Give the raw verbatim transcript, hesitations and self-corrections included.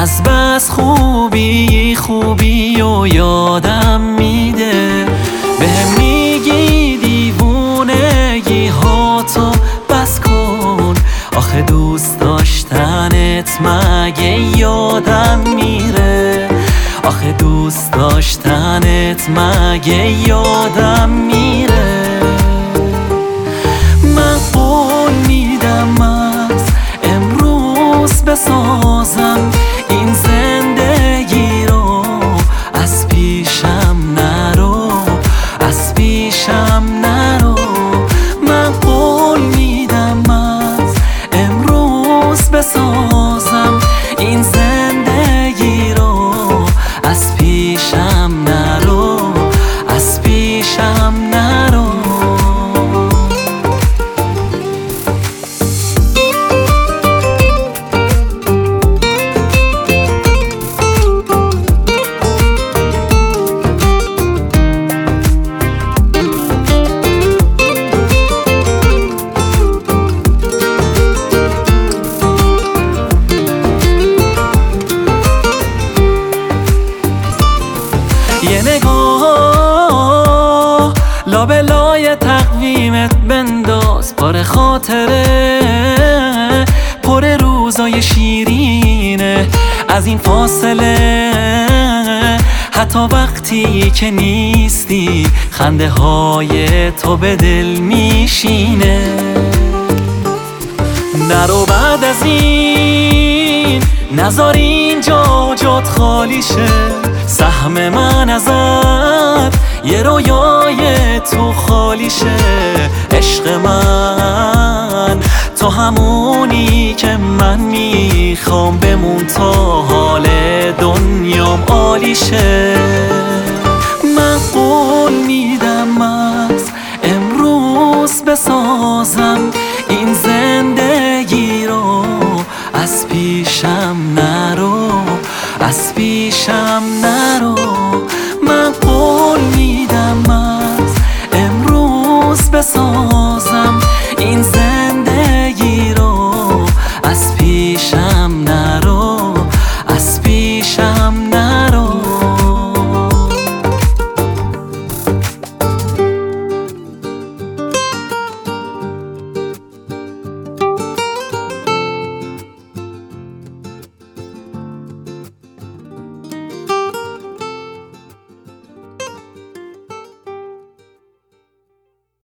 از بس خوبی خوبی و یادم میده. بهم میگی دیوونگی ها تو بس کن، آخه دوست داشتنت مگه یادم میره؟ آخه دوست داشتنت مگه یادم میره؟ من قول میدم از امروز بسازم این زندگی رو، از پیشم نرو، از پیشم نرو. من قول میدم از امروز بسازم این زندگی رو، از پیشم نرو، از پیشم نرو. یه نگاه لابلای تقویمت بنداز، پر خاطره پر روزای شیرینه. از این فاصله حتی وقتی که نیستی خنده های تو به دل میشینه. نرو بعد از این، نذار اینجا جات خالی شه. سهم من ازت یه رویای تو خالی شه. عشق من تو همونی که من میخوام، بمون تا حال دنیام عالی شه. من قول میدم از امروز بسازم این زندگی رو، از پیشم